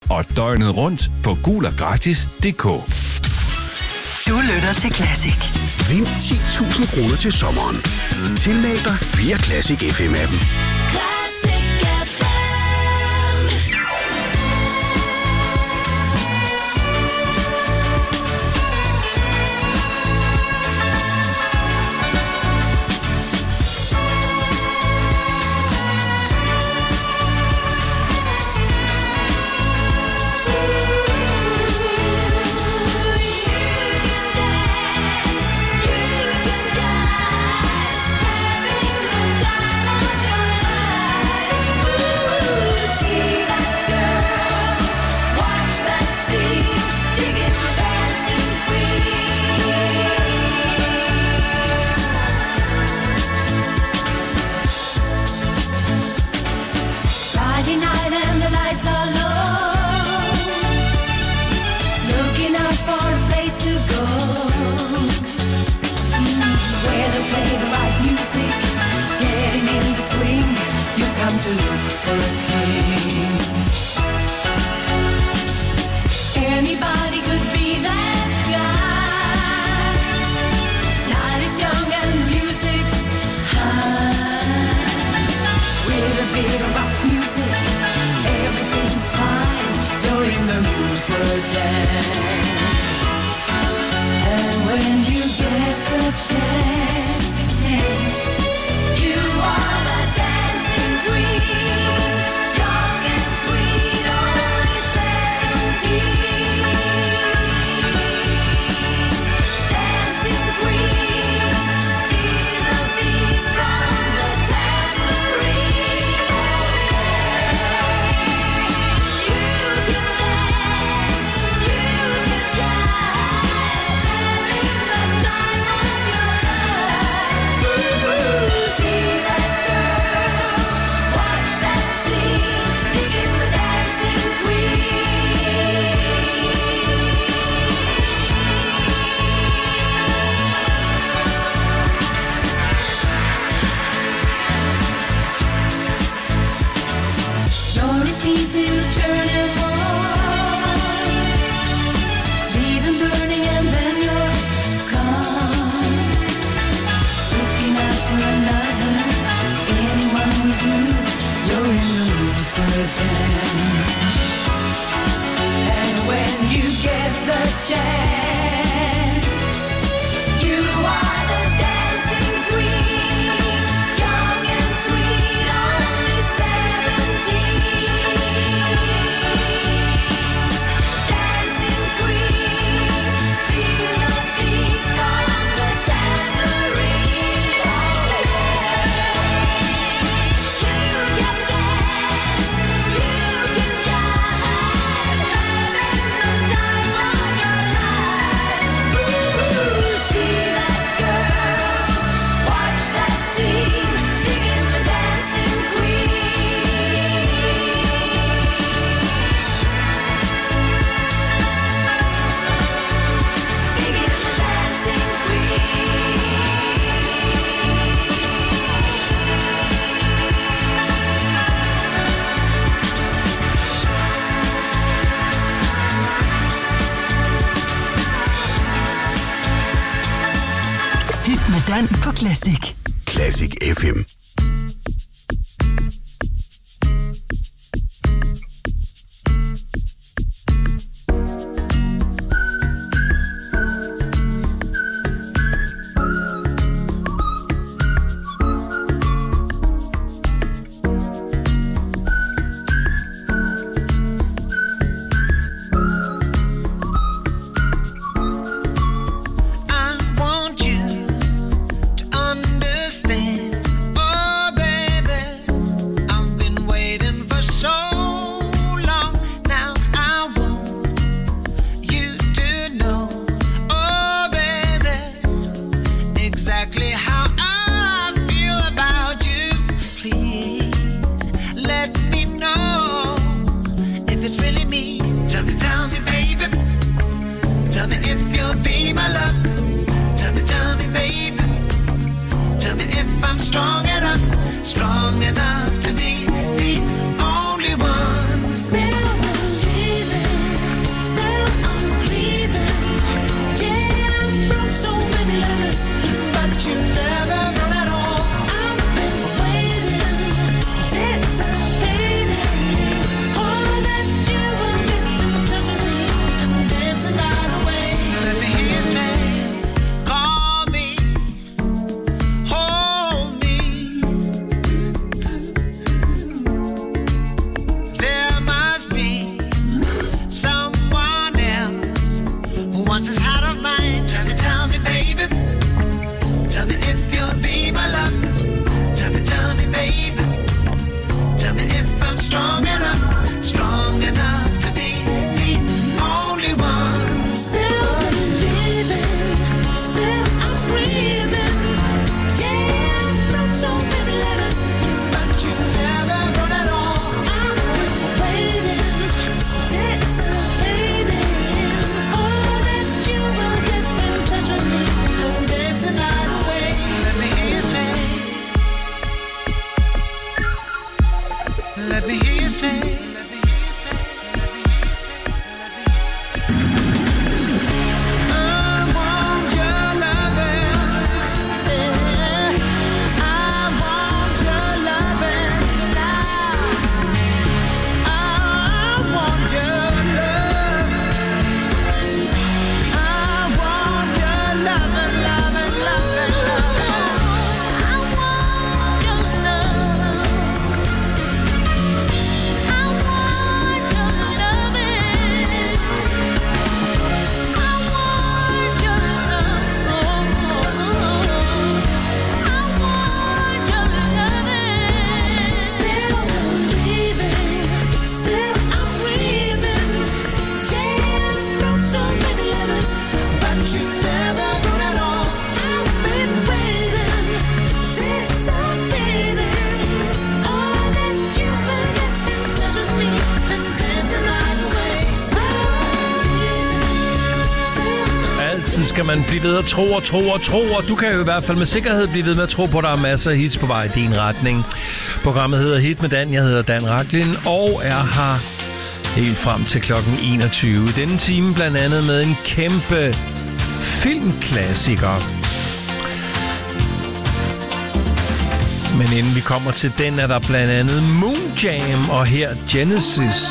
og døgnet rundt på guloggratis.dk. Du lytter til Classic. Vind 10.000 kroner til sommeren. Tilmeld dig via Classic FM-appen. Classic FM. På Classic. Classic FM. Strong enough to be the only one. Still believe altid skal man blive ved at tro, og du kan jo i hvert fald med sikkerhed blive ved med at tro på, at der er masser af hits på vej i din retning. Programmet hedder Hit med Dan. Jeg hedder Dan Rachlin og er her helt frem til klokken 21. Denne time blandt andet med en kæmpe filmklassiker. Men inden vi kommer til den, er der blandt andet Moon Jam og her Genesis.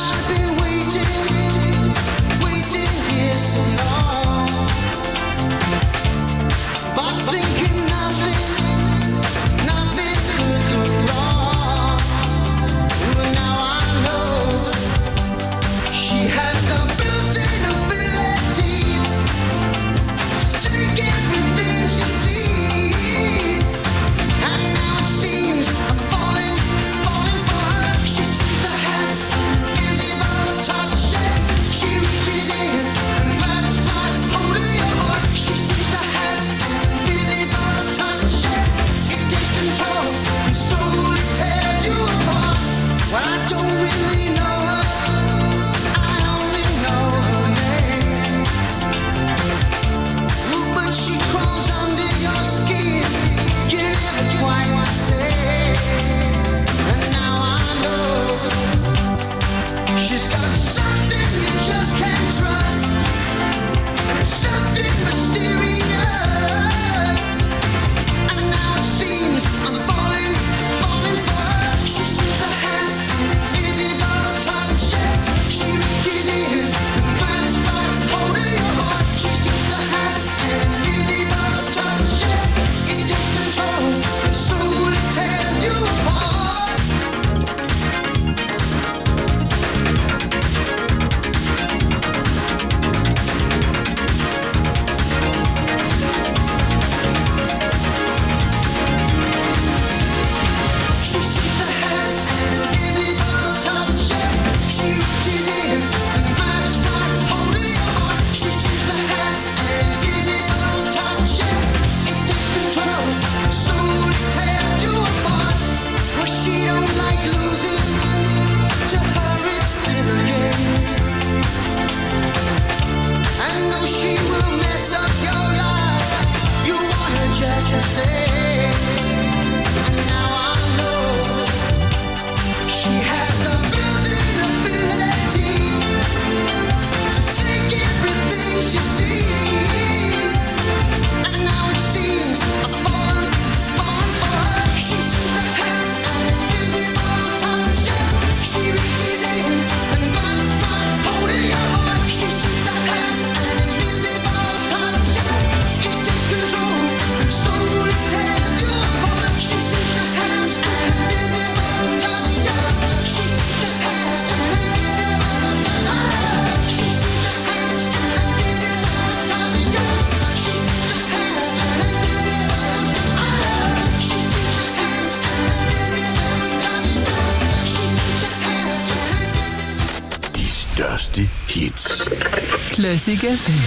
Classic FM.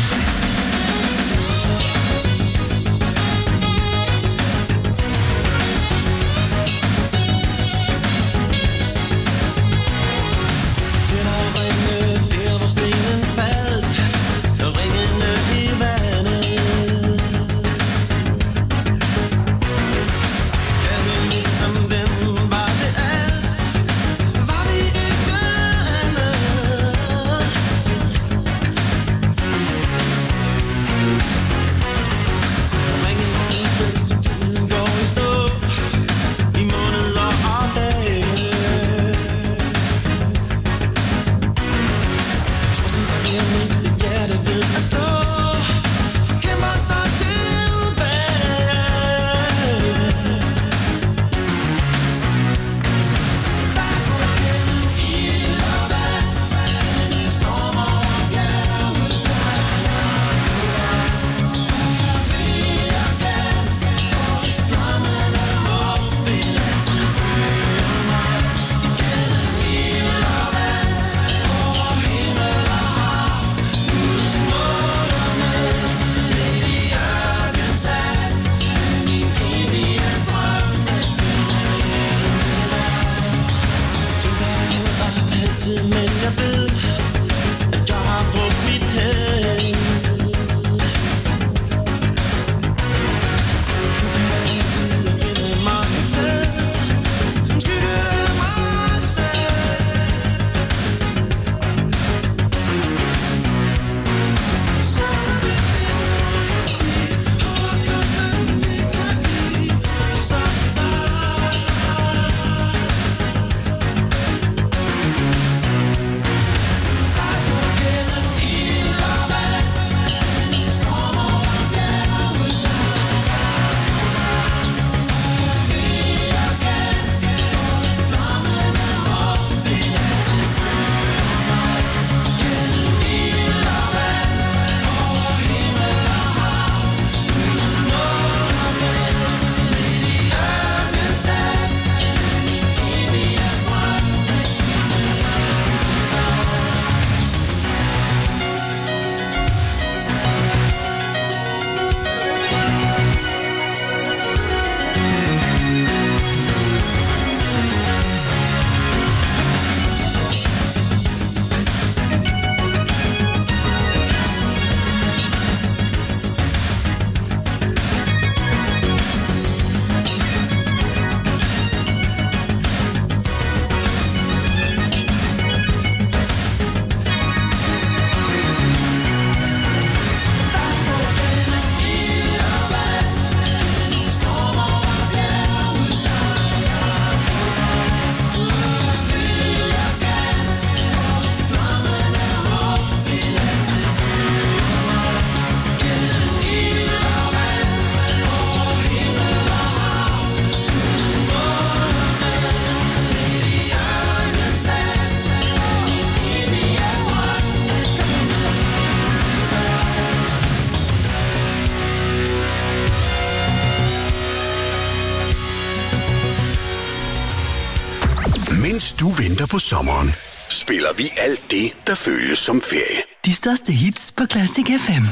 venter på sommeren, spiller vi alt det, der føles som ferie. De største hits på Classic FM.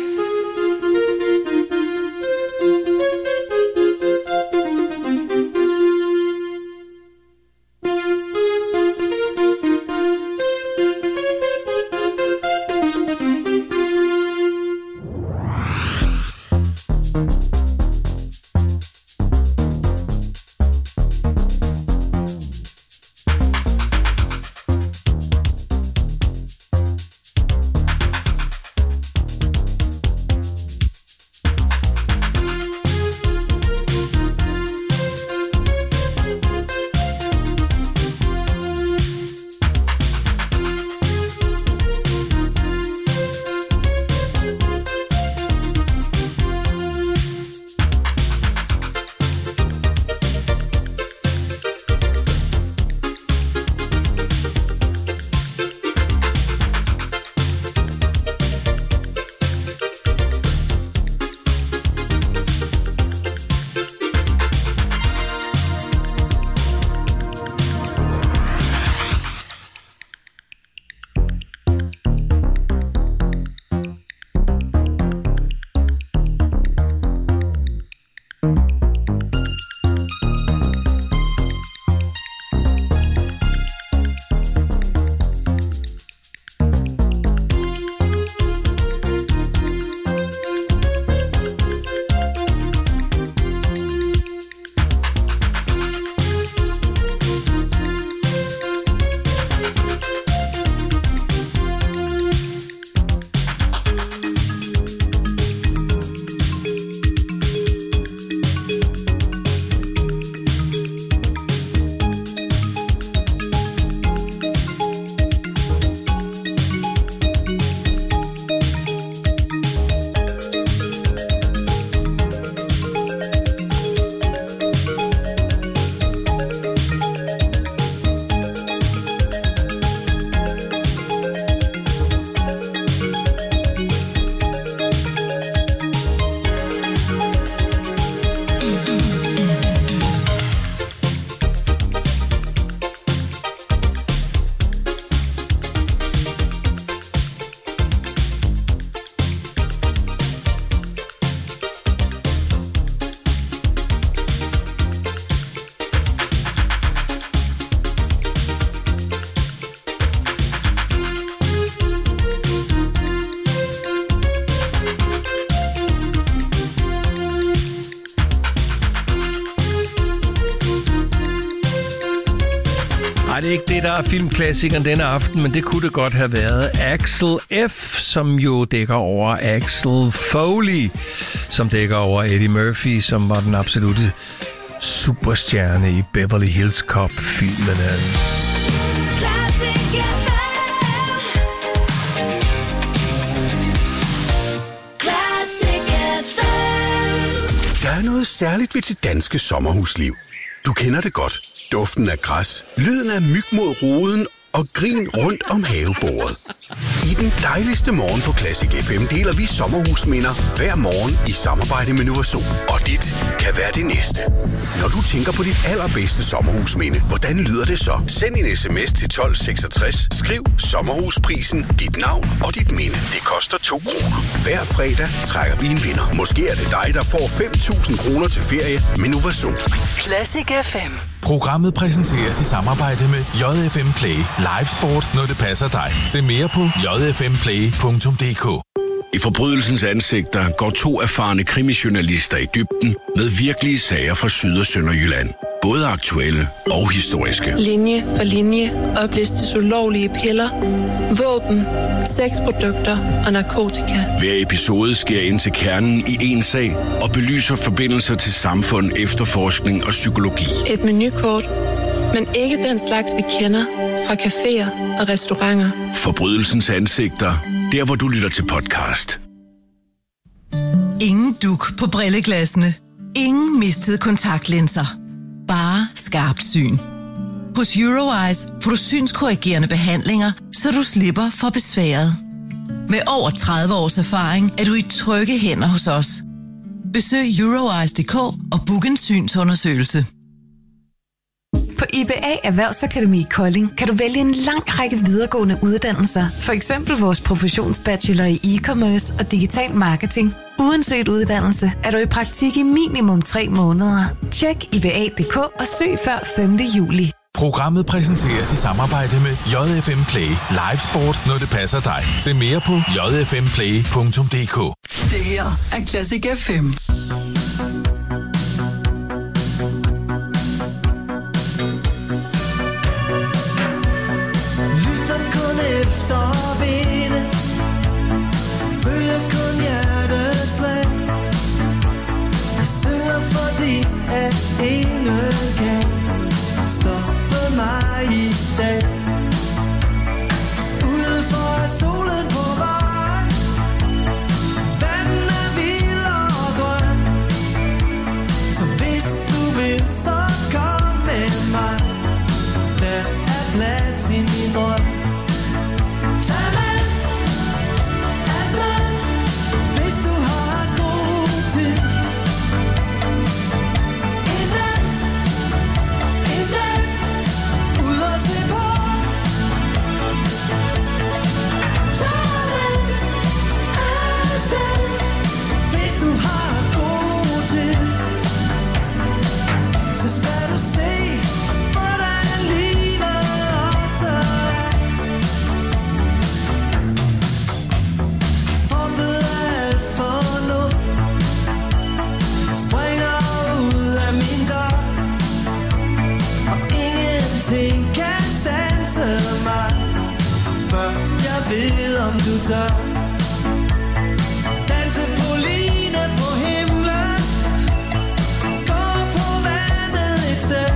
Nej, det er ikke det, der er filmklassikeren denne aften, men det kunne det godt have været. Axel F., som jo dækker over Axel Foley, som dækker over Eddie Murphy, som var den absolutte superstjerne i Beverly Hills Cop-filmene. Der er noget særligt ved det danske sommerhusliv. Du kender det godt. Duften af græs, lyden af myg mod ruden og grin rundt om havebordet. I den dejligste morgen på Classic FM deler vi sommerhusminder hver morgen i samarbejde med Novasol. Og dit kan være det næste. Når du tænker på dit allerbedste sommerhusminde, hvordan lyder det så? Send en sms til 1266, skriv sommerhusprisen, dit navn og dit minde. Det koster 2 kroner. Hver fredag trækker vi en vinder. Måske er det dig, der får 5.000 kroner til ferie med Novasol. Classic FM. Programmet præsenteres i samarbejde med JFM Play. Live sport, når det passer dig. Se mere på jfmplay.dk. I forbrydelsens ansigter går 2 erfarne krimijournalister i dybden med virkelige sager fra Syd- og Sønderjylland. Både aktuelle og historiske. Linje for linje oplistes ulovlige piller, våben, sexprodukter og narkotika. Hver episode sker ind til kernen i en sag og belyser forbindelser til samfund, efterforskning og psykologi. Et menukort, men ikke den slags, vi kender fra caféer og restauranter. Forbrydelsens ansigter, der hvor du lytter til podcast. Ingen duk på brilleglassene. Ingen mistede kontaktlinser. Bare skarpt syn. Hos Eurowise får du synskorrigerende behandlinger, så du slipper for besværet. Med over 30 års erfaring er du i trygge hænder hos os. Besøg Eurowise.dk og book en synsundersøgelse. På På IBA Erhvervsakademi Kolding kan du vælge en lang række videregående uddannelser. For eksempel vores professionsbachelor i e-commerce og digital marketing. Uanset uddannelse er du i praktik i minimum 3 måneder. Tjek IBA.dk og søg før 5. juli. Programmet præsenteres i samarbejde med JFM Play. Live sport, når det passer dig. Se mere på jfmplay.dk. Det her er Classic FM. Lytter kun efter vinde, følger kun hjertets slag. Jeg synger fordi at ingen kan stoppe mig i dag. Udenfor er solen på vej, vandet er vild og grøn. Så hvis du vil, så kom med mig. Der er plads i min drøm. Tag med afsted, hvis du har god tid. En dag, ud og se på. Tag med afsted, hvis du har god tid. Så skal du se, hvordan livet også er. Droppet af alt fornuft, springer ud af min dør. Og ingenting kan standse mig, før jeg ved om du tør. Danse på line på himlen, gå på vandet et sted.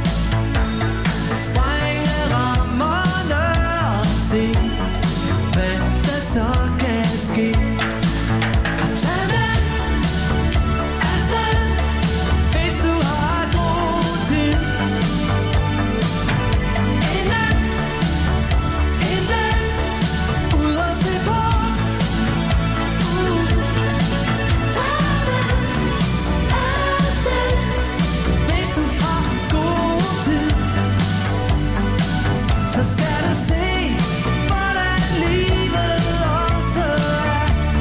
Sprænge rammerne og se, hvad der så kan ske. Og tag med afsted, hvis du har god tid. En dag, ud og se på. Tag med afsted, hvis du har god tid. Så skal du se, hvordan livet også er.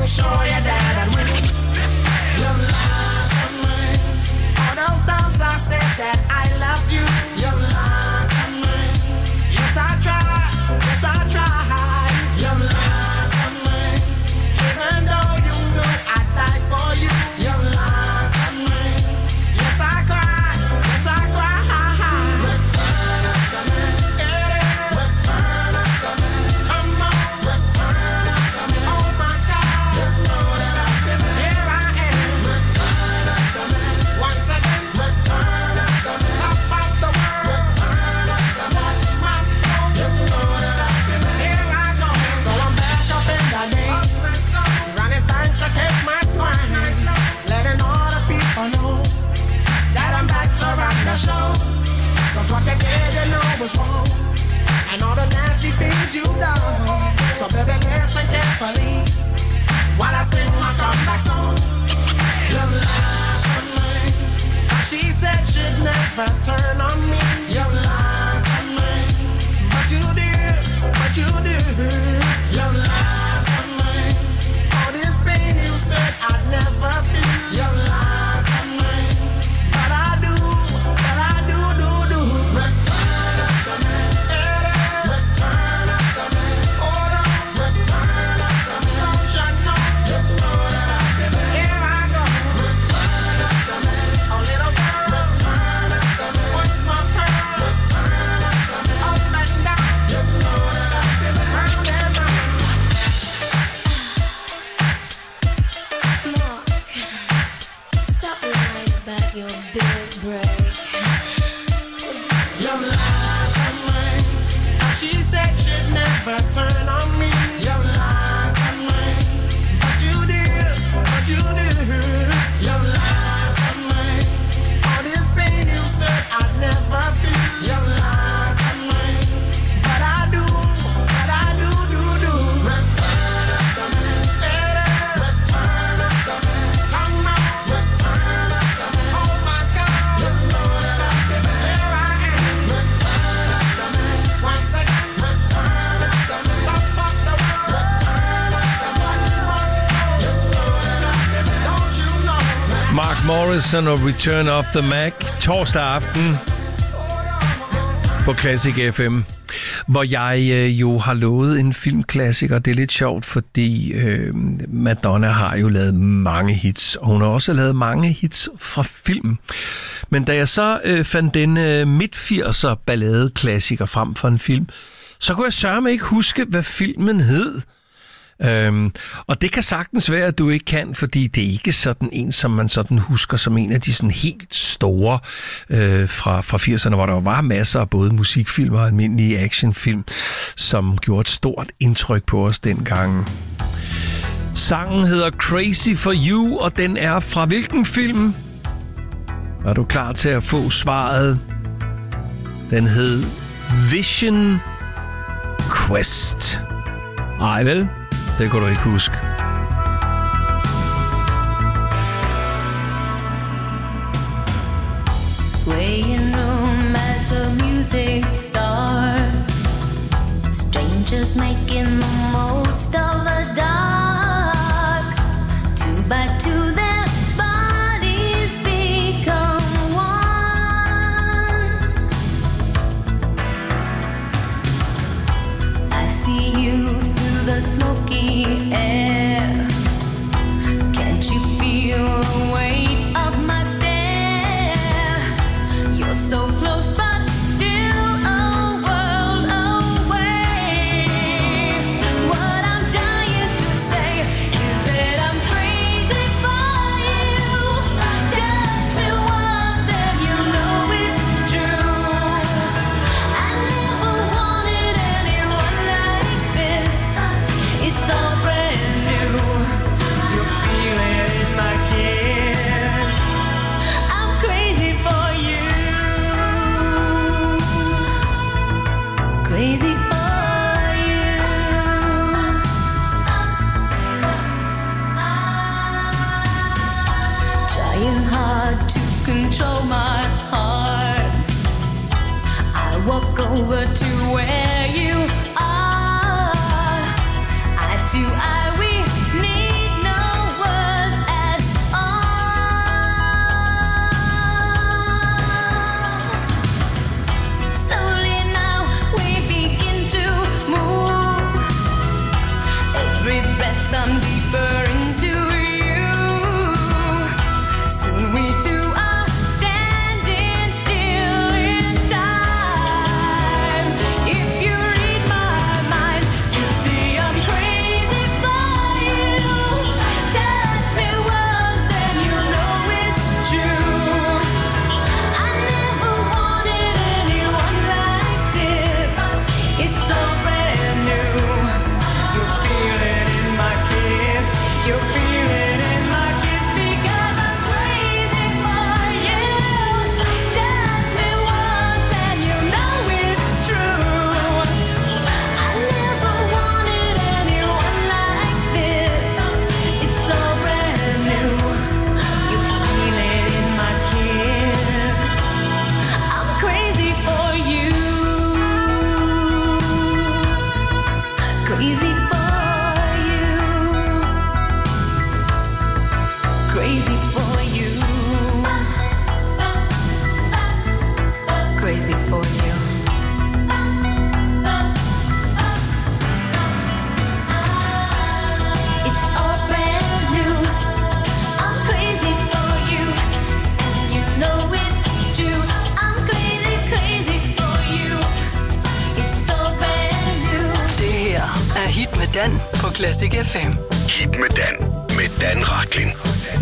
show you that I win. Your love to me. All those times I said that I love you. Your love to me. Yes, I tried. Yes, I tried. Your love to me. Even though you know I died for you. Your love to me. Yes, I cried. Yes, I cried. Return of the man. It is. Return of the man. Come on. Return of the man. Oh my God. You know that I've been here. I am. Return of the man. Once again. Return of the man. Top of the world. Return of the man. Watch my throne. You know that I've been here. I go. So I'm back up in the game. Running things to keep my swing. Letting all the people know that I'm back to rock the show. Cause what you did, you know was wrong. And all the nasty things you done. So baby, listen carefully while I sing my comeback song. Your love on me. She said she'd never turn on me. Your love on me. But you did, but you did. Your love on me. All this pain you said I'd never feel. Your love on me. But I do, do. Return of the man. It is. Return of the man. Hold on. Return of the man. Don't you know? You know that I've been there. Here I go. Return of the man. A little girl. Return of the man. What's my pearl? Return of the man. Up and down. You know that I've been there. Round and round. Mark, stop lying about your big break. Your love on me. She said she'd never turn on me. Your love on me. But you did, but you did. Your love on me. All this pain you said I'd never feel. Your love on me. But I do, do. Return of the man. It is. Return of the man. Come on. Return of the man. Oh my God. You know that I've been there. Here I am. Return of the man. Once again. Return of the man. Top of the world. Return of the man. You know that I've been there. Don't you know? Mark Morrison og Return of the Mac torsdag aften på Classic FM, hvor jeg jo har lovet en filmklassiker. Det er lidt sjovt, fordi Madonna har jo lavet mange hits, og hun har også lavet mange hits fra film. Men da jeg så fandt den midt-80'er balladeklassiker frem for en film, så kunne jeg sørme ikke huske, hvad filmen hed. Og det kan sagtens være, at du ikke kan, fordi det er ikke sådan en, som man sådan husker som en af de sådan helt store fra 80'erne, hvor der var masser af både musikfilm og almindelige actionfilm, som gjorde et stort indtryk på os dengang. Sangen hedder Crazy for You, og den er fra hvilken film? Er du klar til at få svaret? Den hed Vision Quest. Ej vel? Det kunne du ikke huske. Swaying room as the music starts. Strangers making the most of the dark. Two by two their bodies become one. I see you through the smoky air. Can't you feel the weight of my stare? You're so close but still a world away. What I'm dying to say is that I'm crazy for you. Touch me once and you know it's true. I never wanted anyone like this. It's all brand new. You feel it in my kiss. I'm crazy for you. Crazy for you. Trying hard to control my heart. I walk over to where you are. Eye to eye, we need Classic FM. Hit med Dan. Med Dan Rachlin.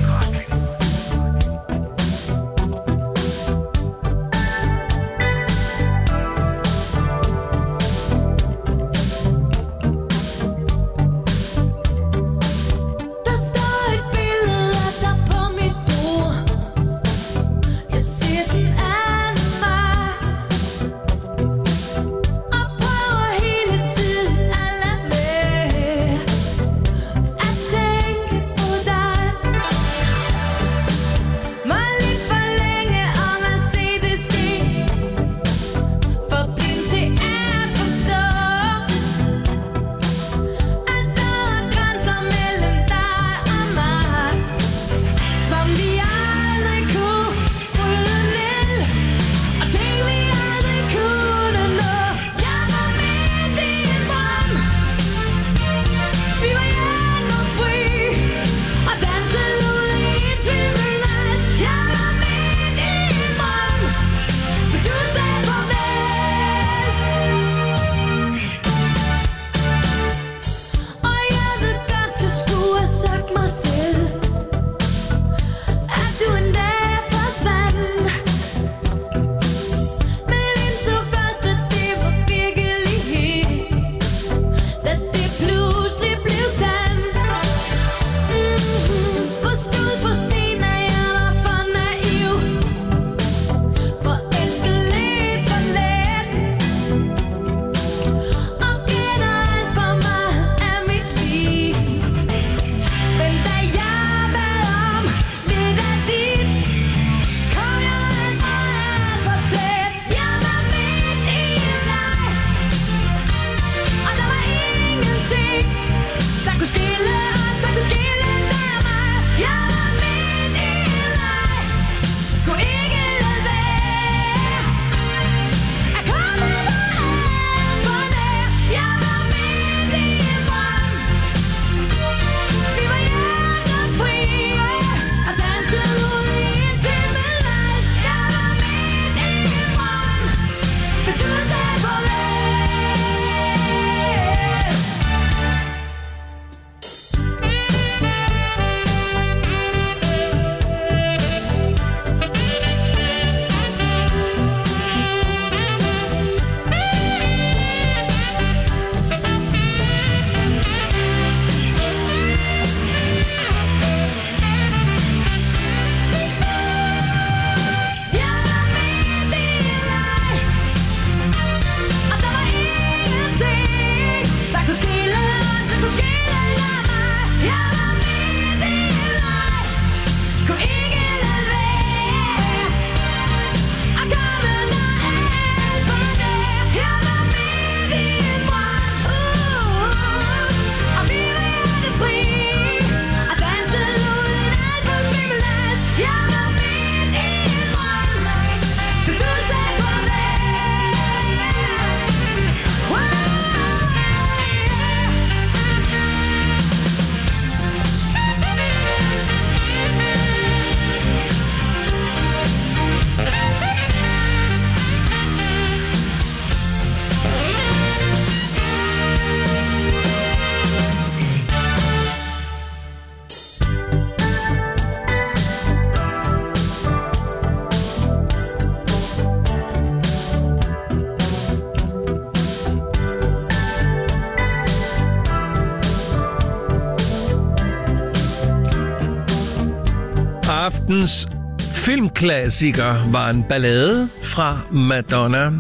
Aftens filmklassiker var en ballade fra Madonna.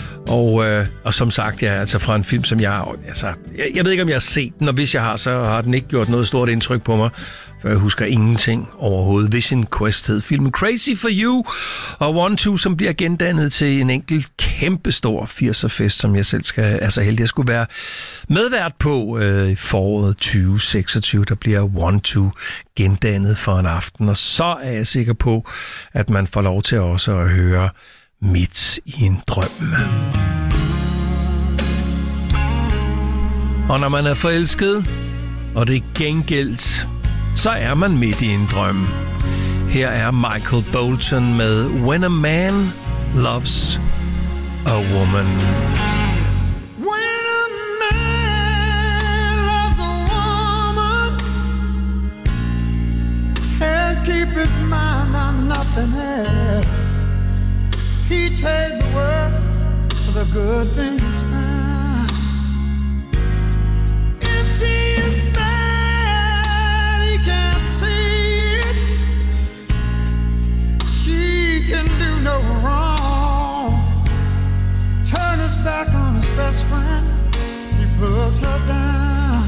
Og som sagt, ja, altså fra en film, som jeg ved ikke, om jeg har set den, og hvis jeg har, så har den ikke gjort noget stort indtryk på mig, for jeg husker ingenting overhovedet. Vision Quest hed filmen. Crazy for You og 1-2, som bliver gendannet til en enkelt kæmpestor 80'er-fest, som jeg selv er så heldig at skulle være medvært på i foråret 2026. Der bliver 1-2 gendannet for en aften, og så er jeg sikker på, at man får lov til også at høre Midt i en drøm. Og når man er forelsket, og det er gengældt, så er man midt i en drøm. Her er Michael Bolton med When a Man Loves a Woman. When a man loves a woman, trade the world for the good things found. If she is bad, he can't see it. She can do no wrong. Turn his back on his best friend, he puts her down.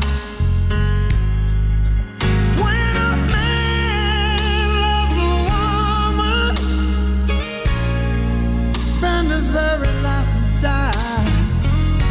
When a man loves a woman, spend his very last dime.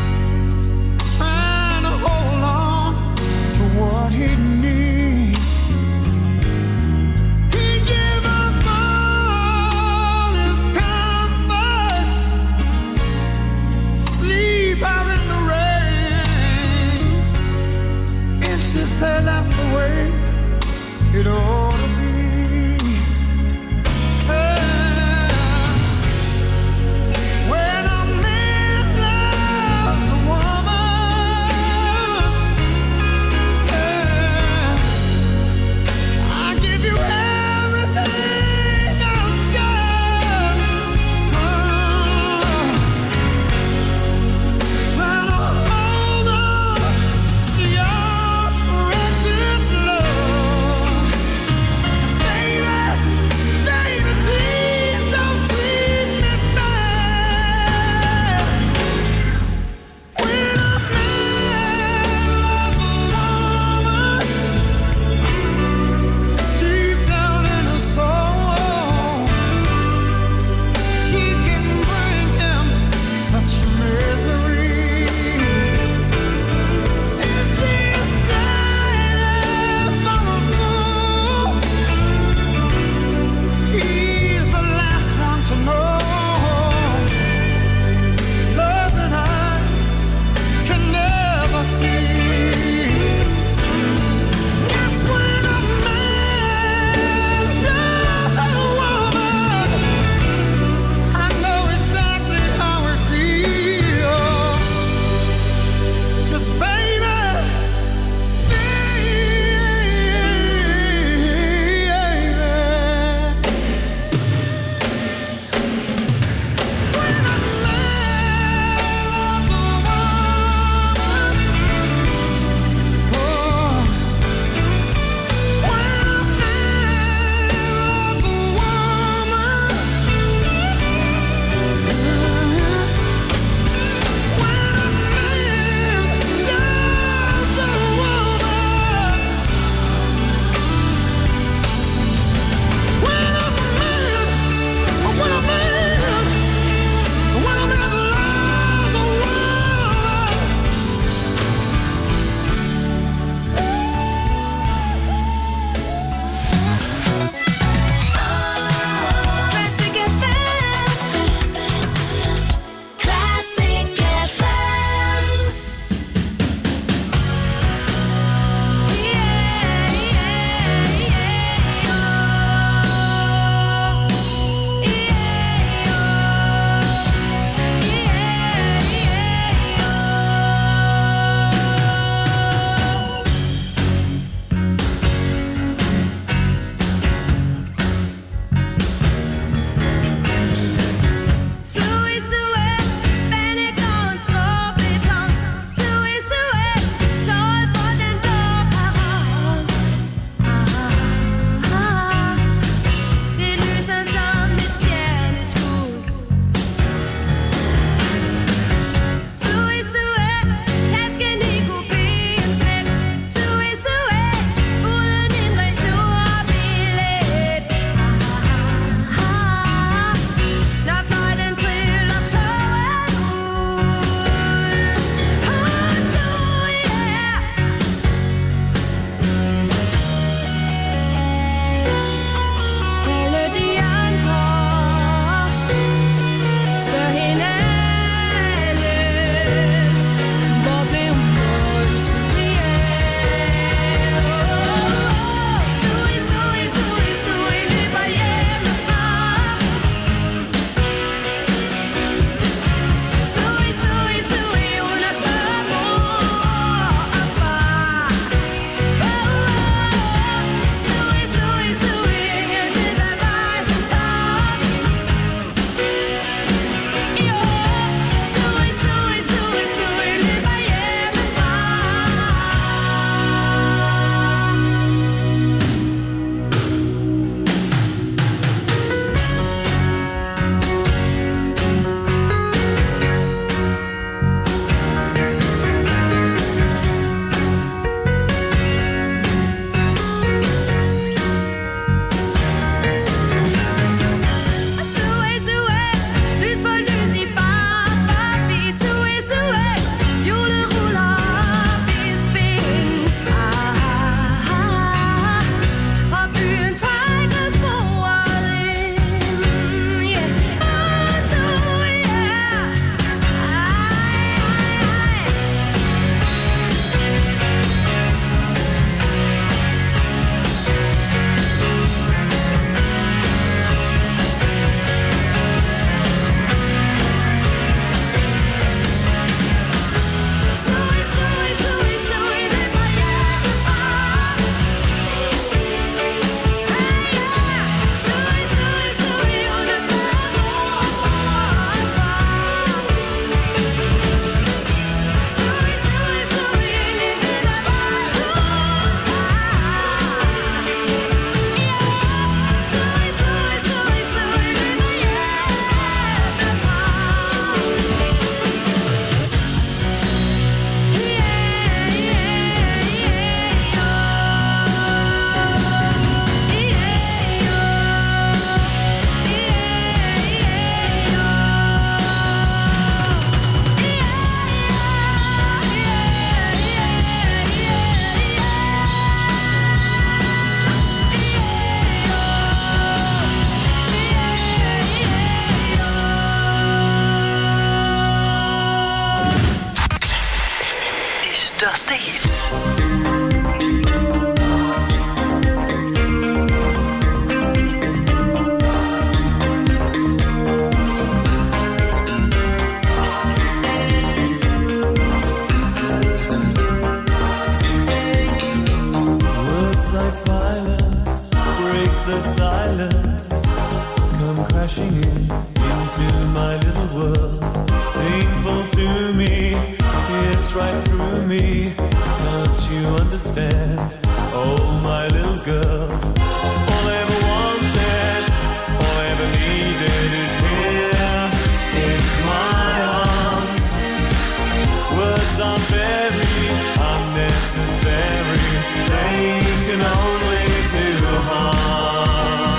break the silence. Come crashing into my little world. Painful to me, it's right through me. Can't you understand? Oh, my little girl. All I ever wanted, all I ever needed is here in my arms. Words are very unnecessary. They can only do harm.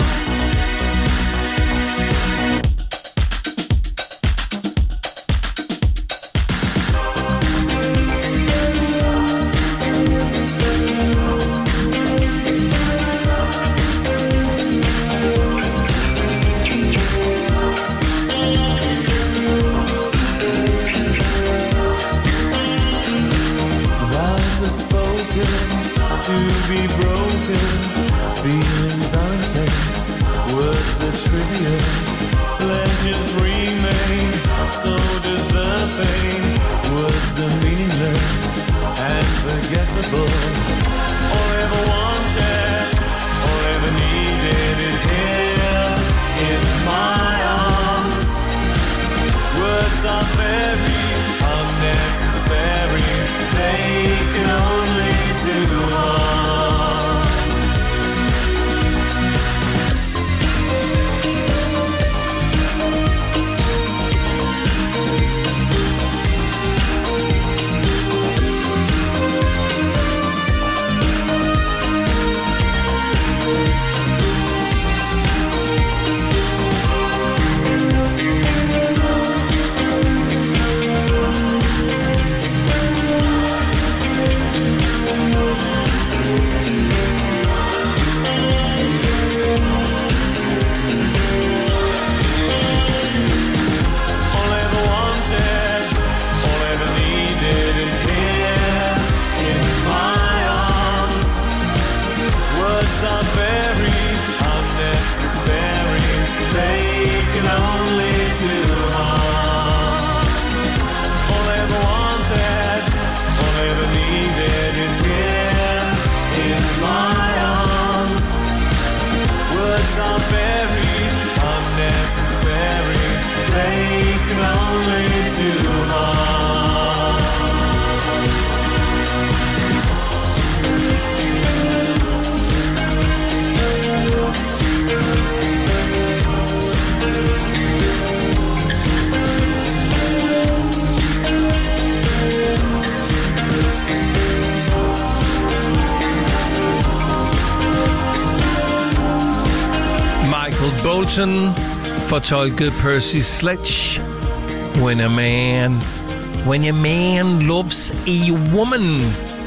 To be broken, feelings are intense, words are trivial, pleasures remain, so does the pain. Words are meaningless and forgettable. All I ever wanted, all I ever needed is here in my arms. Words are very unnecessary, they can only do harm. Bolton fortolkede Percy Sledge. When a man loves a woman.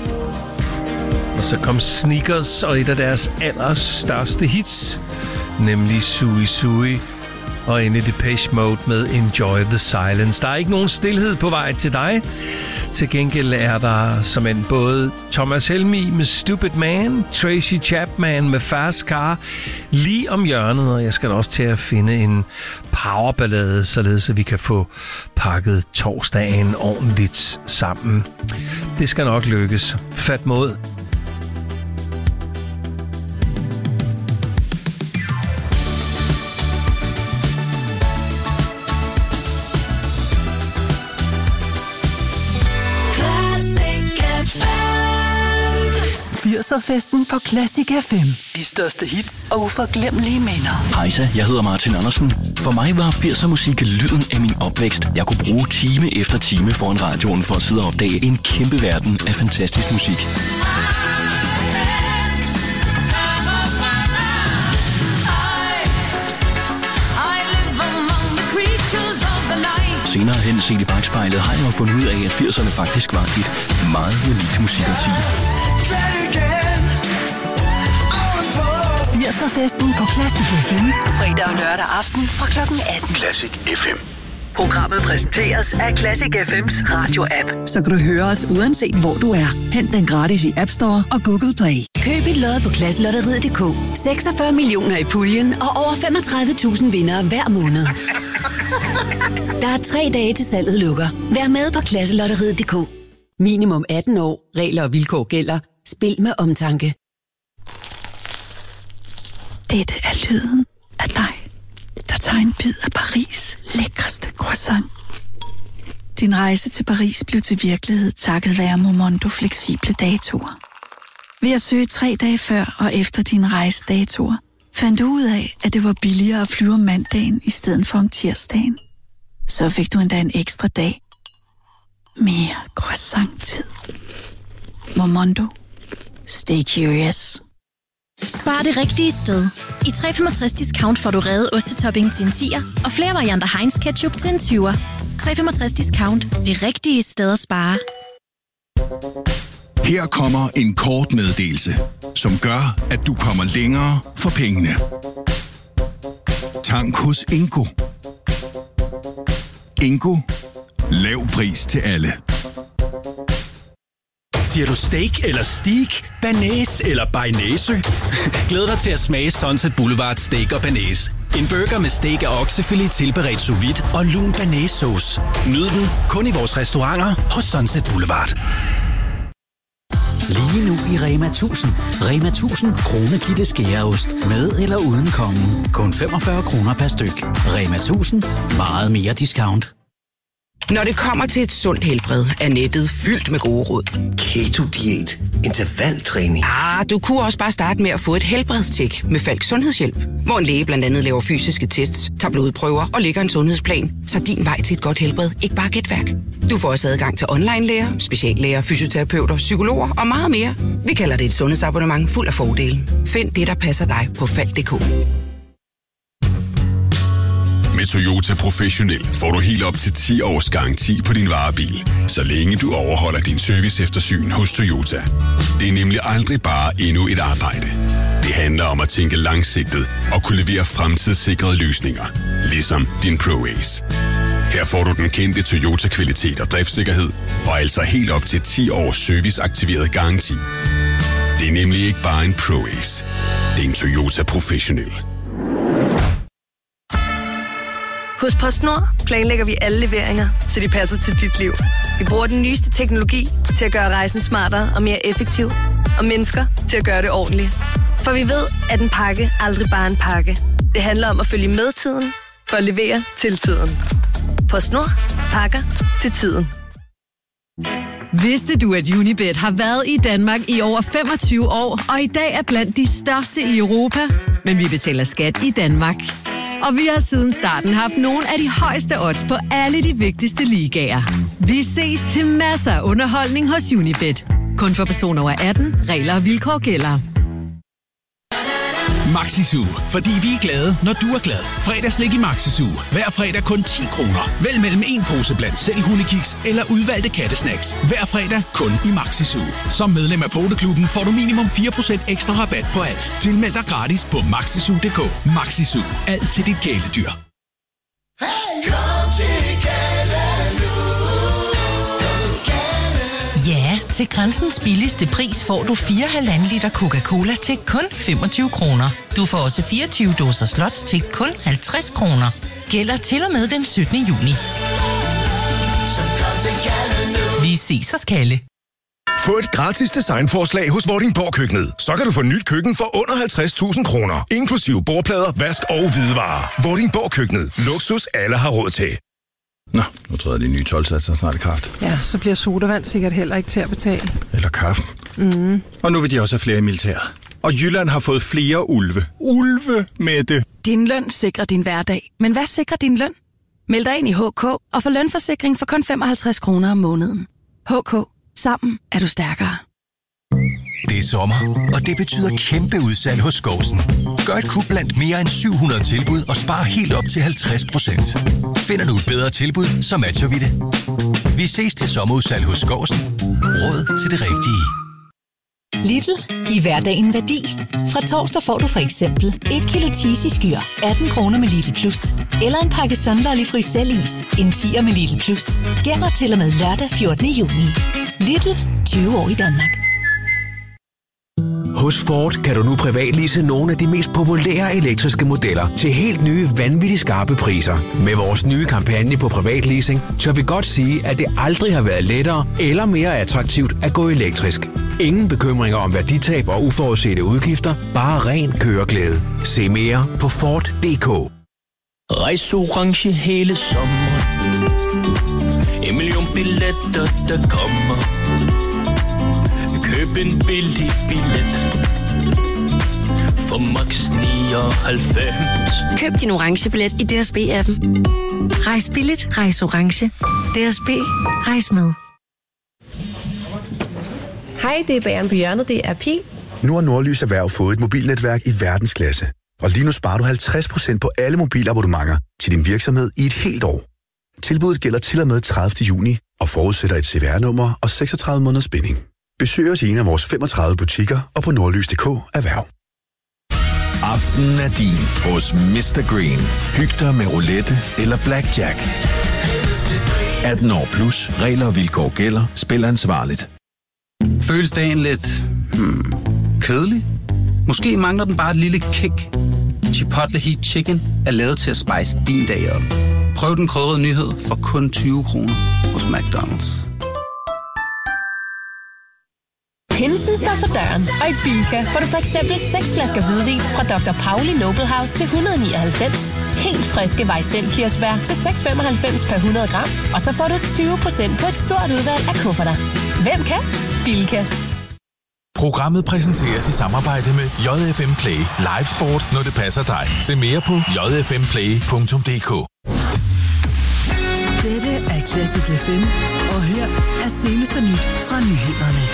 Og så kom Sneakers og et af deres allerstørste hits, nemlig Sui Sui. Og ind i Depeche Mode med Enjoy the Silence. Der er ikke nogen stilhed på vej til dig. Til gengæld er der som en både Thomas Helmig med Stupid Man, Tracy Chapman med Fast Car lige om hjørnet, og jeg skal også til at finde en powerballade, således at vi kan få pakket torsdagen ordentligt sammen. Det skal nok lykkes. Fat mod. Festen på Classic FM. De største hits og uforglemmelige minder. Hejsa, jeg hedder Martin Andersen. For mig var 80'er musik lyden af min opvækst. Jeg kunne bruge time efter time foran radioen for at sidde og opdage en kæmpe verden af fantastisk musik. Senere hen set i bagspejlet har jeg fundet ud af, at 80'erne faktisk var et meget unikt musikårti. 80'er-festen på Classic FM. Fredag og lørdag aften fra kl. 18. Classic FM. Programmet præsenteres af Classic FM's radio-app. Så kan du høre os uanset hvor du er. Hent den gratis i App Store og Google Play. Køb et lod på klasselotteriet.dk. 46 millioner i puljen og over 35.000 vindere hver måned. Der er 3 dage til salget lukker. Vær med på klasselotteriet.dk. Minimum 18 år. Regler og vilkår gælder. Spil med omtanke. Dette er lyden af dig, der tager en bid af Paris' lækreste croissant. Din rejse til Paris blev til virkelighed takket være Momondo fleksible datoer. Ved at søge 3 dage før og efter dine rejsedatoer, fandt du ud af, at det var billigere at flyve om mandagen i stedet for om tirsdagen. Så fik du endda en ekstra dag. Mere croissant-tid. Momondo. Stay curious. Spar det rigtige sted. I 365 discount får du reddet ostetopping til en 10'er, og flere varianter Heinz ketchup til en 20'er. 365 discount. Det rigtige sted at spare. Her kommer en kort meddelelse, som gør, at du kommer længere for pengene. Tank hos Ingo. Ingo. Lav pris til alle. Siger du steak eller steak, banæs eller bearnaise? Glæd dig til at smage Sunset Boulevard Steak og Banæs. En burger med steak og oksefilet tilberedt sous vide og lun banæssauce. Nyd den kun i vores restauranter hos Sunset Boulevard. Lige nu i Rema 1000. Rema 1000 Kronekitte skæreost. Med eller uden kongen. Kun 45 kroner per styk. Rema 1000. Meget mere discount. Når det kommer til et sundt helbred, er nettet fyldt med gode råd. Keto-diæt, intervaltræning. Du kunne også bare starte med at få et helbredstjek med Falks Sundhedshjælp, hvor en læge blandt andet laver fysiske tests, tager blodprøver og lægger en sundhedsplan, så din vej til et godt helbred ikke bare gætværk. Du får også adgang til online-læger, speciallæger, fysioterapeuter, psykologer og meget mere. Vi kalder det et sundhedsabonnement fuld af fordele. Find det, der passer dig på Falk.dk. Med Toyota Professionel får du helt op til 10 års garanti på din varebil, så længe du overholder din service eftersyn hos Toyota. Det er nemlig aldrig bare endnu et arbejde. Det handler om at tænke langsigtet og kunne levere fremtidssikrede løsninger, ligesom din ProAce. Her får du den kendte Toyota-kvalitet og driftssikkerhed, og altså helt op til 10 års serviceaktiveret garanti. Det er nemlig ikke bare en ProAce. Det er en Toyota Professionel. Hos PostNord planlægger vi alle leveringer, så de passer til dit liv. Vi bruger den nyeste teknologi til at gøre rejsen smartere og mere effektiv, og mennesker til at gøre det ordentligt. For vi ved, at en pakke aldrig bare er en pakke. Det handler om at følge med tiden, for at levere til tiden. PostNord. Pakker til tiden. Vidste du, at Unibet har været i Danmark i over 25 år, og i dag er blandt de største i Europa? Men vi betaler skat i Danmark. Og vi har siden starten haft nogle af de højeste odds på alle de vigtigste ligaer. Vi ses til masser af underholdning hos Unibet. Kun for personer over 18. Regler og vilkår gælder. Maxi-Zoo, fordi vi er glade, når du er glad. Fredagslik i Maxi-Zoo. Hver fredag kun 10 kroner. Vælg mellem en pose blandt selv hundekiks eller udvalgte kattesnacks. Hver fredag kun i Maxi-Zoo. Som medlem af Poteklubben får du minimum 4% ekstra rabat på alt. Tilmeld dig gratis på maxizoo.dk. Maxi-Zoo. Alt til dit kæledyr. Ja, til Grænsens billigste pris får du 4,5 liter Coca-Cola til kun 25 kroner. Du får også 24 dåser slots til kun 50 kroner. Gælder til og med den 17. juni. Vi ses hos Kalle. Få et gratis designforslag hos Vordingborg Køkkenet. Så kan du få nyt køkken for under 50.000 kroner. Inklusive bordplader, vask og hvidevarer. Vordingborg Køkkenet. Luksus alle har råd til. Nå, nu træder de nye 12-satser snart i kraft. Ja, så bliver sodavand sikkert heller ikke til at betale. Eller kaffen. Mm. Og nu vil de også have flere i militæret. Og Jylland har fået flere ulve. Ulve med det. Din løn sikrer din hverdag. Men hvad sikrer din løn? Meld dig ind i HK og få lønforsikring for kun 55 kroner om måneden. HK. Sammen er du stærkere. Det er sommer, og det betyder kæmpe udsalg hos Skovsen. Gør et kub blandt mere end 700 tilbud og spar helt op til 50%. Finder du et bedre tilbud, så matcher vi det. Vi ses til sommerudsalg hos Skovsen. Råd til det rigtige. Lidl. Giv hverdagen værdi. Fra torsdag får du for eksempel 1 kilo cheesy skyr, 18 kroner med Lidl Plus. Eller en pakke Sunlolly Frysellis, en 10'er med Lidl Plus. Gælder til og med lørdag 14. juni. Lidl. 20 år i Danmark. Hos Ford kan du nu privatlease nogle af de mest populære elektriske modeller til helt nye, vanvittigt skarpe priser. Med vores nye kampagne på privatleasing, tør vi godt sige, at det aldrig har været lettere eller mere attraktivt at gå elektrisk. Ingen bekymringer om værditab og uforudsete udgifter, bare ren køreglæde. Se mere på Ford.dk. Rejs orange hele sommeren. 1 million billetter, der kommer. Køb en billig billet for max 99. Køb din orange billet i DSB-appen. Rejs billigt, rejs orange. DSB, rejs med. Hej, det er Bageren på hjørnet, det er Pil. Nu har Nordlys Erhverv fået et mobilnetværk i verdensklasse. Og lige nu sparer du 50% på alle mobilabonnementer til din virksomhed i et helt år. Tilbuddet gælder til og med 30. juni og forudsætter et CVR-nummer og 36 måneders binding. Besøg os i en af vores 35 butikker og på nordlys.dk erhverv. Aftenen er din hos Mr. Green. Hyg dig med roulette eller blackjack. 18 år plus. Regler og vilkår gælder. Spil ansvarligt. Føles dagen lidt kedelig? Måske mangler den bare et lille kick. Chipotle Heat Chicken er lavet til at spice din dag op. Prøv den krydrede nyhed for kun 20 kroner hos McDonald's. Pinsen står for døren, og i Bilka får du for eksempel 6 flasker hvidvin fra Dr. Pauli Noble House til 199. Helt friske Weissel-kirsebær til 6,95 per 100 gram. Og så får du 20% på et stort udvalg af kufferter. Hvem kan? Bilka. Programmet præsenteres i samarbejde med JFM Play. Live sport, når det passer dig. Se mere på jfmplay.dk. Dette er Classic FM, og her er seneste nyt fra nyhederne.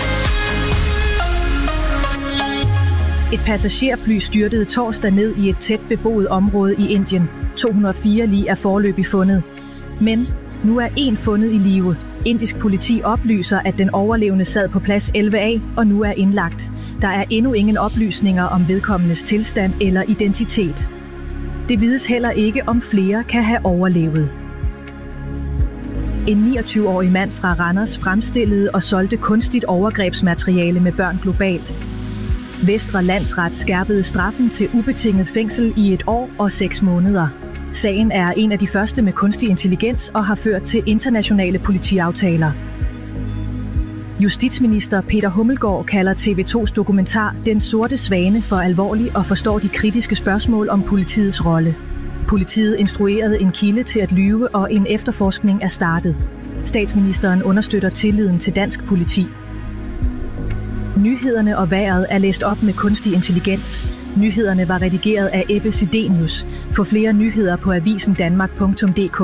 Et passagerfly styrtede torsdag ned i et tæt beboet område i Indien. 204 lig er foreløbig fundet. Men nu er en fundet i live. Indisk politi oplyser, at den overlevende sad på plads 11A og nu er indlagt. Der er endnu ingen oplysninger om vedkommendes tilstand eller identitet. Det vides heller ikke, om flere kan have overlevet. En 29-årig mand fra Randers fremstillede og solgte kunstigt overgrebsmateriale med børn globalt. Vestre Landsret skærpede straffen til ubetinget fængsel i 1 år og 6 måneder. Sagen er en af de første med kunstig intelligens og har ført til internationale politiaftaler. Justitsminister Peter Hummelgaard kalder TV2's dokumentar Den Sorte Svane for alvorlig og forstår de kritiske spørgsmål om politiets rolle. Politiet instruerede en kilde til at lyve, og en efterforskning er startet. Statsministeren understøtter tilliden til dansk politi. Nyhederne og vejret er læst op med kunstig intelligens. Nyhederne var redigeret af Ebbe Sidenius. For flere nyheder på avisendanmark.dk.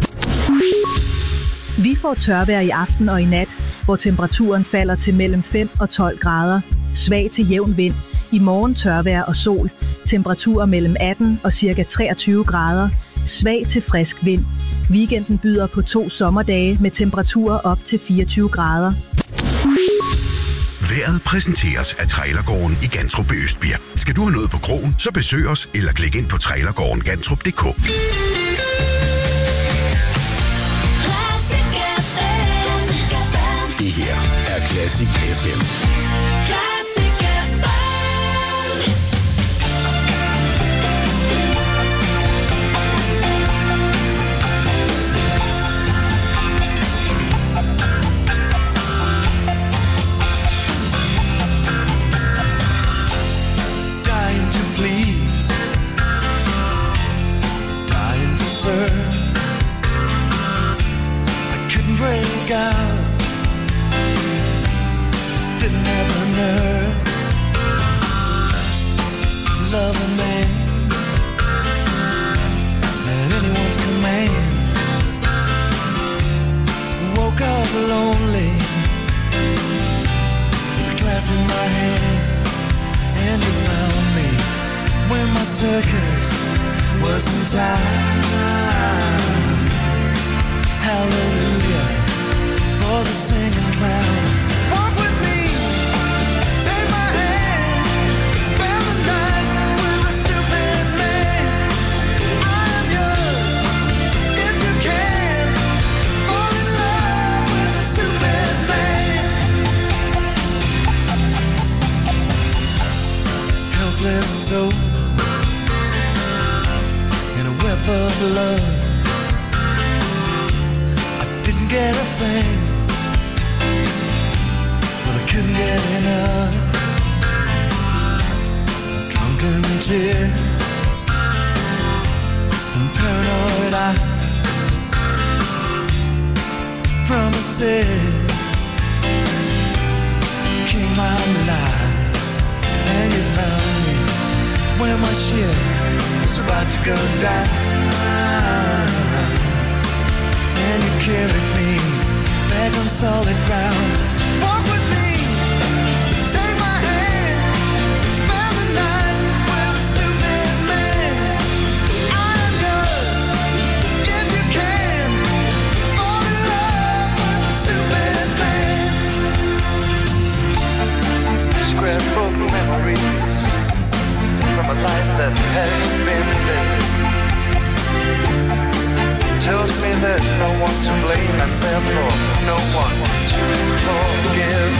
Vi får tørvejr i aften og i nat, hvor temperaturen falder til mellem 5 og 12 grader. Svag til jævn vind. I morgen tørvejr og sol. Temperaturer mellem 18 og ca. 23 grader. Svag til frisk vind. Weekenden byder på 2 sommerdage med temperaturer op til 24 grader. Vejret præsenteres af Trailergården i Gantrup ved Østbirk. Skal du have noget på krogen, så besøg os eller klik ind på trailergårdengantrup.dk. Det her er Classic FM. I couldn't break out, didn't have a nerve. Love a man at anyone's command. Woke up lonely with a glass in my hand, and you found me when my circus wasn't time. Hallelujah for the singing clown. Walk with me, take my hand, spend the night with a stupid man. I'm yours, if you can, fall in love with a stupid man. soul in a web of love. I didn't get a thing, but I couldn't get enough. Drunken tears and paranoid eyes, promises came out lies, and you found me when my ship was about to go down, and you carried me back on solid ground. Walk with me, take my hand, spend the night with a stupid man. I am yours, if you can, fall in love with a stupid man. Scrapbook memories from a life that has been lived. Tells me there's no one to blame and therefore no one to forgive.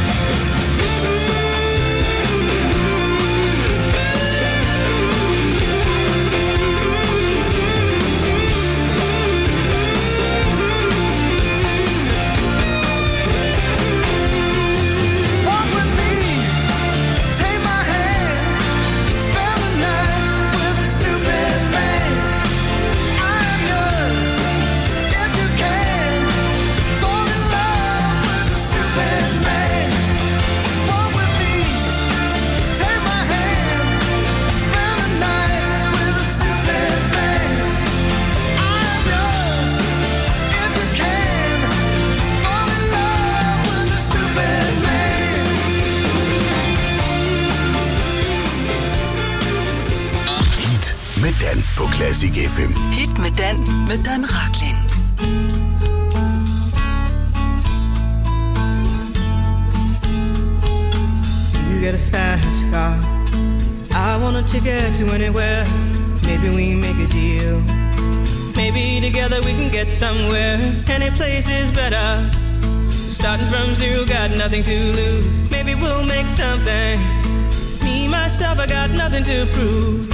Walk with me, take my hand, spend the night with a stupid man. I am yours, if you can, fall in love with a stupid man. Walk with me, take my hand, spend the night with a stupid man. I am yours, if you can, fall in love with a stupid man. Hit med Dan på Classic FM. Hit med Dan Rachlin. You get a fast car, I want a ticket to anywhere. Maybe we make a deal, maybe together we can get somewhere. Any place is better, starting from zero, got nothing to lose. Maybe we'll make something. Me, myself, I got nothing to prove.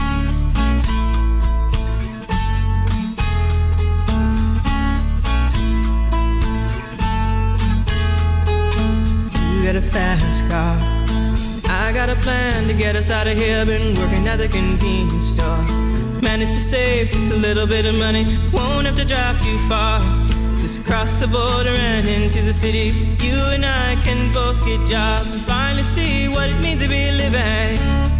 You got a fast car, I got a plan to get us out of here. Been working at the convenience store, managed to save just a little bit of money. Won't have to drive too far, just cross the border and into the city. You and I can both get jobs and finally see what it means to be living.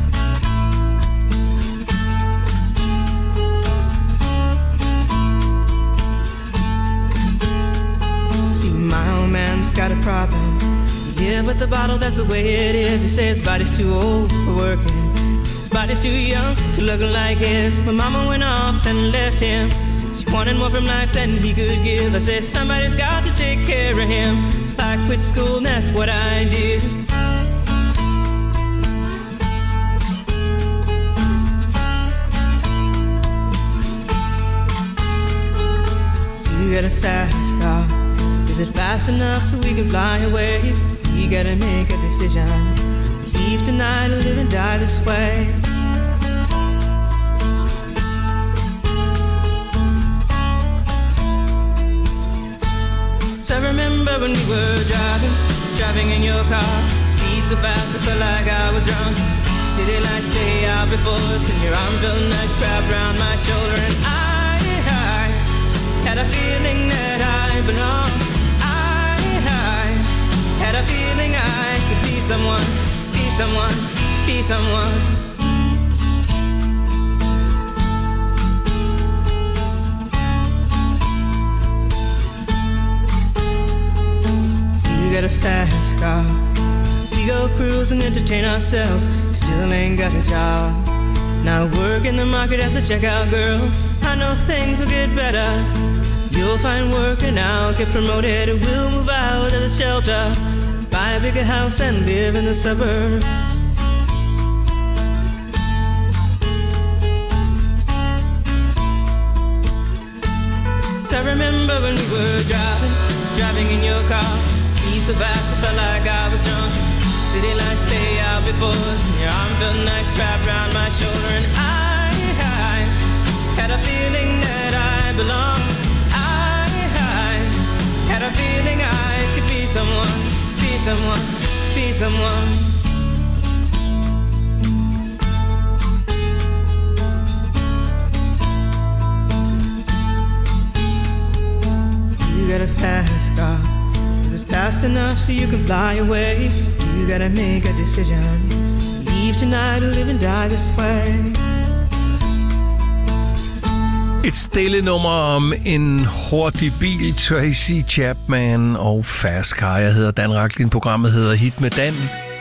See, my old man's got a problem. Yeah, but the bottle, that's the way it is. He says his body's too old for working, his body's too young to look like his. My mama went off and left him, she wanted more from life than he could give. I said somebody's got to take care of him, so I quit school and that's what I did. You got a fast car, is it fast enough so we can fly away? We gotta make a decision, leave tonight or live and die this way. So I remember when we were driving in your car, speed so fast I felt like I was drunk. City lights lay out before us and your arm felt nice wrapped around my shoulder. And I had a feeling that I belonged. I had a feeling I could be someone, be someone, be someone. You got a fast car, we go cruise and entertain ourselves. Still ain't got a job, now work in the market as a checkout girl. I know things will get better, you'll find work and I'll get promoted. We'll move out of the shelter, buy a bigger house and live in the suburbs. So I remember when we were driving in your car, speed so fast I felt like I was drunk. City lights day out before us, and your arm felt nice wrapped around my shoulder, and I had a feeling that I belonged. I had a feeling I could be someone, be someone, be someone. You got a fast car. Is it fast enough so you can fly away? You gotta make a decision. Leave tonight or live and die this way. Et stille nummer om en hurtig bil, Tracy Chapman og Fast Car. Jeg hedder Dan Rachlin, programmet hedder Hit med Dan.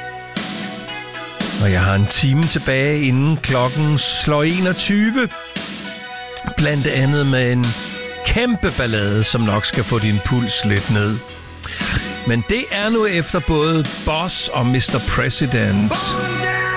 Og jeg har en time tilbage, inden klokken slår 21. Blandt andet med en kæmpe ballade, som nok skal få din puls lidt ned. Men det er nu efter både Boss og Mr. President.